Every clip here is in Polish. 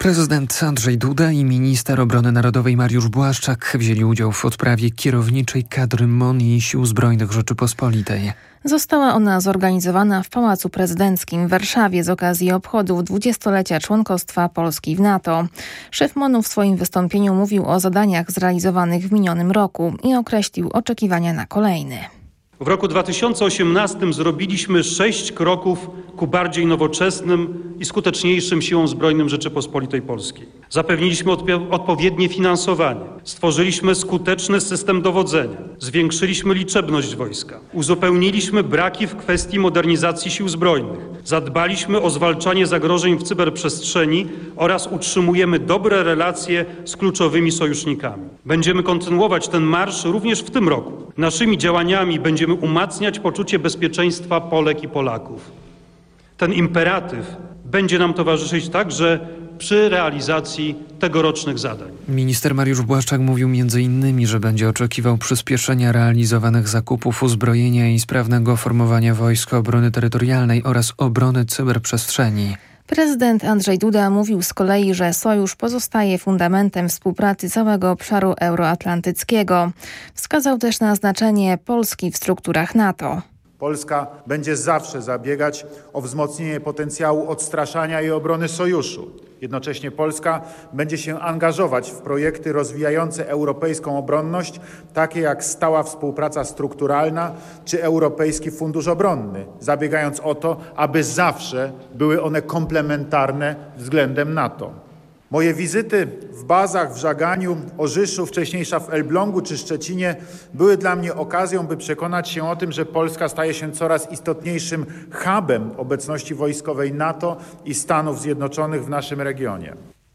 Prezydent Andrzej Duda i minister obrony narodowej Mariusz Błaszczak wzięli udział w odprawie kierowniczej kadry MON i Sił Zbrojnych Rzeczypospolitej. Została ona zorganizowana w Pałacu Prezydenckim w Warszawie z okazji obchodów 20-lecia członkostwa Polski w NATO. Szef MON-u w swoim wystąpieniu mówił o zadaniach zrealizowanych w minionym roku i określił oczekiwania na kolejny. W roku 2018 zrobiliśmy 6 kroków ku bardziej nowoczesnym i skuteczniejszym siłom zbrojnym Rzeczypospolitej Polskiej. Zapewniliśmy odpowiednie finansowanie, stworzyliśmy skuteczny system dowodzenia, zwiększyliśmy liczebność wojska, uzupełniliśmy braki w kwestii modernizacji sił zbrojnych, zadbaliśmy o zwalczanie zagrożeń w cyberprzestrzeni oraz utrzymujemy dobre relacje z kluczowymi sojusznikami. Będziemy kontynuować ten marsz również w tym roku. Naszymi działaniami będziemy umacniać poczucie bezpieczeństwa Polek i Polaków. Ten imperatyw będzie nam towarzyszyć także przy realizacji tegorocznych zadań. Minister Mariusz Błaszczak mówił m.in., że będzie oczekiwał przyspieszenia realizowanych zakupów uzbrojenia i sprawnego formowania Wojsk Obrony Terytorialnej oraz obrony cyberprzestrzeni. Prezydent Andrzej Duda mówił z kolei, że sojusz pozostaje fundamentem współpracy całego obszaru euroatlantyckiego. Wskazał też na znaczenie Polski w strukturach NATO. Polska będzie zawsze zabiegać o wzmocnienie potencjału odstraszania i obrony sojuszu. Jednocześnie Polska będzie się angażować w projekty rozwijające europejską obronność, takie jak stała współpraca strukturalna czy Europejski Fundusz Obronny, zabiegając o to, aby zawsze były one komplementarne względem NATO. Moje wizyty w bazach w Żaganiu, Orzyszu, wcześniejsza w Elblągu czy Szczecinie były dla mnie okazją, by przekonać się o tym, że Polska staje się coraz istotniejszym hubem obecności wojskowej NATO i Stanów Zjednoczonych w naszym regionie.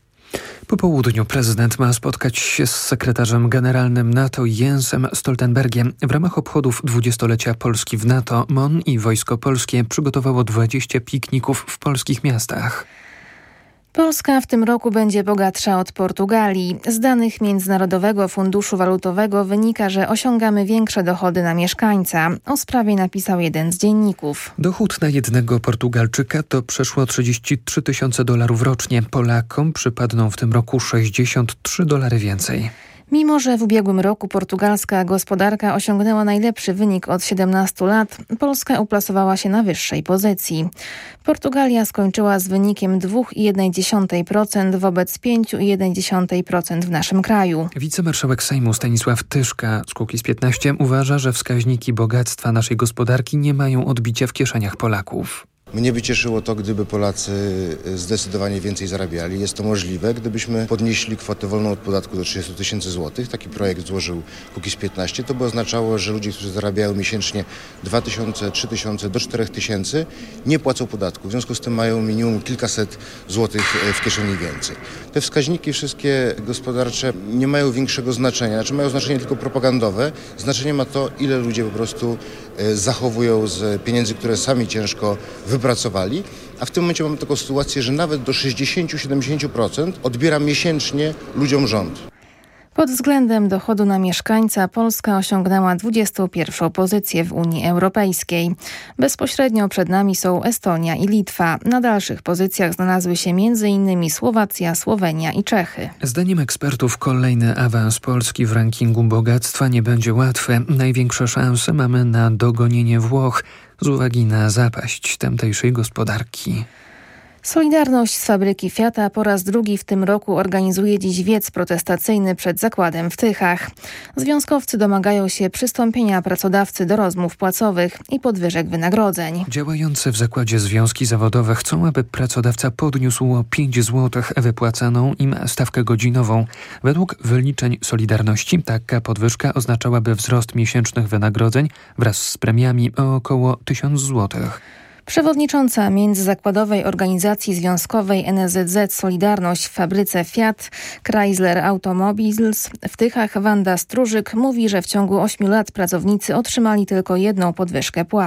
Po południu prezydent ma spotkać się z sekretarzem generalnym NATO Jensem Stoltenbergiem. W ramach obchodów 20-lecia Polski w NATO MON i Wojsko Polskie przygotowało 20 pikników w polskich miastach. Polska w tym roku będzie bogatsza od Portugalii. Z danych Międzynarodowego Funduszu Walutowego wynika, że osiągamy większe dochody na mieszkańca. O sprawie napisał jeden z dzienników. Dochód na jednego Portugalczyka to przeszło $33 000 rocznie. Polakom przypadną w tym roku $63 więcej. Mimo że w ubiegłym roku portugalska gospodarka osiągnęła najlepszy wynik od 17 lat, Polska uplasowała się na wyższej pozycji. Portugalia skończyła z wynikiem 2,1% wobec 5,1% w naszym kraju. Wicemarszałek Sejmu Stanisław Tyszka z Kukiz15 uważa, że wskaźniki bogactwa naszej gospodarki nie mają odbicia w kieszeniach Polaków. Mnie by cieszyło to, gdyby Polacy zdecydowanie więcej zarabiali. Jest to możliwe, gdybyśmy podnieśli kwotę wolną od podatku do 30 000 złotych. Taki projekt złożył Kukiz15. To by oznaczało, że ludzie, którzy zarabiają miesięcznie 2000, 3000 do 4000 nie płacą podatku. W związku z tym mają minimum kilkaset złotych w kieszeni więcej. Te wskaźniki wszystkie gospodarcze nie mają większego znaczenia. Znaczy mają znaczenie tylko propagandowe. Znaczenie ma to, ile ludzie po prostu zachowują z pieniędzy, które sami ciężko wypracowali, a w tym momencie mamy taką sytuację, że nawet do 60-70% odbiera miesięcznie ludziom rząd. Pod względem dochodu na mieszkańca Polska osiągnęła 21. pozycję w Unii Europejskiej. Bezpośrednio przed nami są Estonia i Litwa. Na dalszych pozycjach znalazły się m.in. Słowacja, Słowenia i Czechy. Zdaniem ekspertów kolejny awans Polski w rankingu bogactwa nie będzie łatwy. Największe szanse mamy na dogonienie Włoch z uwagi na zapaść tamtejszej gospodarki. Solidarność z fabryki Fiata po raz drugi w tym roku organizuje dziś wiec protestacyjny przed zakładem w Tychach. Związkowcy domagają się przystąpienia pracodawcy do rozmów płacowych i podwyżek wynagrodzeń. Działające w zakładzie związki zawodowe chcą, aby pracodawca podniósł o 5 zł wypłacaną im stawkę godzinową. Według wyliczeń Solidarności taka podwyżka oznaczałaby wzrost miesięcznych wynagrodzeń wraz z premiami o około 1000 zł. Przewodnicząca Międzyzakładowej Organizacji Związkowej NSZZ Solidarność w fabryce Fiat Chrysler Automobiles w Tychach Wanda Strużyk mówi, że w ciągu 8 lat pracownicy otrzymali tylko jedną podwyżkę płac.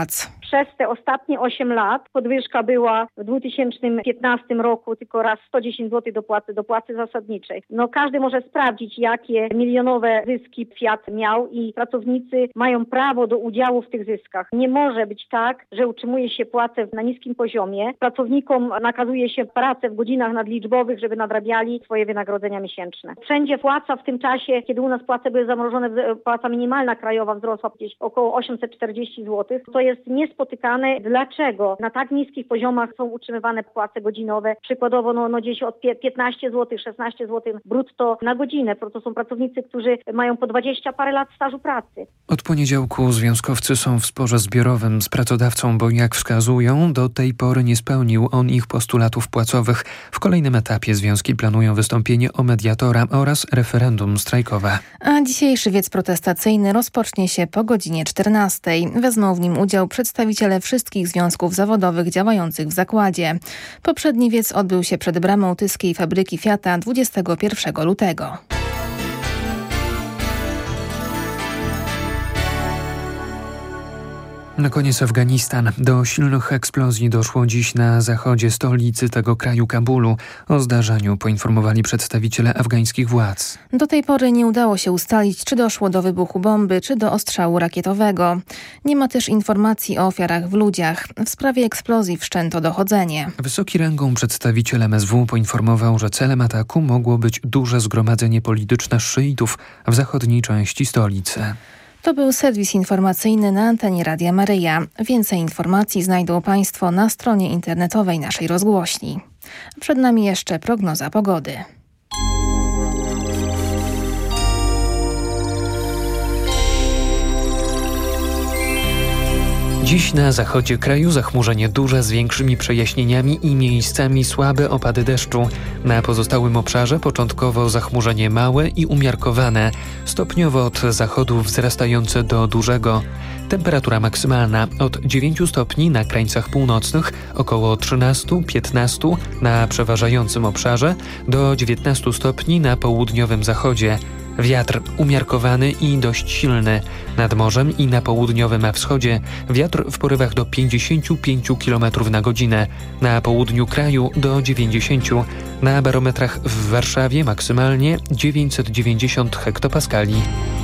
Przez te ostatnie 8 lat podwyżka była w 2015 roku tylko raz 110 zł do płacy zasadniczej. Każdy może sprawdzić, jakie milionowe zyski Fiat miał i pracownicy mają prawo do udziału w tych zyskach. Nie może być tak, że utrzymuje się płacę na niskim poziomie. Pracownikom nakazuje się pracę w godzinach nadliczbowych, żeby nadrabiali swoje wynagrodzenia miesięczne. Wszędzie płaca w tym czasie, kiedy u nas płace były zamrożone, płaca minimalna krajowa wzrosła gdzieś około 840 zł. To jest niespotykane. Dlaczego na tak niskich poziomach są utrzymywane płace godzinowe? Przykładowo gdzieś od 15 zł, 16 zł brutto na godzinę. To są pracownicy, którzy mają po 20 parę lat stażu pracy. Od poniedziałku związkowcy są w sporze zbiorowym z pracodawcą, bo jak wskazują, do tej pory nie spełnił on ich postulatów płacowych. W kolejnym etapie związki planują wystąpienie o mediatora oraz referendum strajkowe. A dzisiejszy wiec protestacyjny rozpocznie się po godzinie 14. Wezmą w nim udział przedstawiciele wszystkich związków zawodowych działających w zakładzie. Poprzedni wiec odbył się przed bramą tyskiej fabryki Fiata 21 lutego. Na koniec Afganistan. Do silnych eksplozji doszło dziś na zachodzie stolicy tego kraju, Kabulu. O zdarzeniu poinformowali przedstawiciele afgańskich władz. Do tej pory nie udało się ustalić, czy doszło do wybuchu bomby, czy do ostrzału rakietowego. Nie ma też informacji o ofiarach w ludziach. W sprawie eksplozji wszczęto dochodzenie. Wysoki rangą przedstawiciel MSW poinformował, że celem ataku mogło być duże zgromadzenie polityczne szyitów w zachodniej części stolicy. To był serwis informacyjny na antenie Radia Maryja. Więcej informacji znajdą Państwo na stronie internetowej naszej rozgłośni. Przed nami jeszcze prognoza pogody. Dziś na zachodzie kraju zachmurzenie duże z większymi przejaśnieniami i miejscami słabe opady deszczu. Na pozostałym obszarze początkowo zachmurzenie małe i umiarkowane, stopniowo od zachodu wzrastające do dużego. Temperatura maksymalna od 9 stopni na krańcach północnych, około 13-15 na przeważającym obszarze, do 19 stopni na południowym zachodzie. Wiatr umiarkowany i dość silny. Nad morzem i na południowym wschodzie wiatr w porywach do 55 km na godzinę. Na południu kraju do 90. Na barometrach w Warszawie maksymalnie 990 hektopaskali.